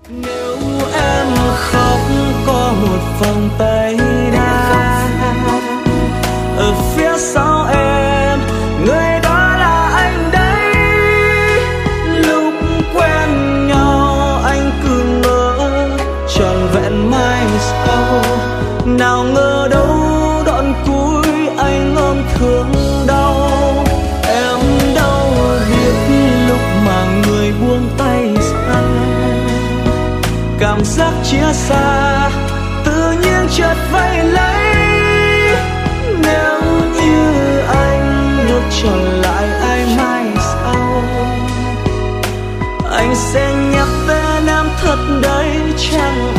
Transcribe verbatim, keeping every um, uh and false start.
Nếu em khóc có một vòng tay đa ở phía sau em, người đó là anh đấy. Lúc quen nhau anh cứ ngỡ trọn vẹn mai sau, nào ngờ đâu đoạn cuối anh ôm thương đau. Em đâu biết lúc mà người buông tay xa, cảm giác chia xa tự nhiên chợt vây lấy. Nếu như anh được trở lại ai mai sau, anh sẽ nhắc tên em thật đấy chẳng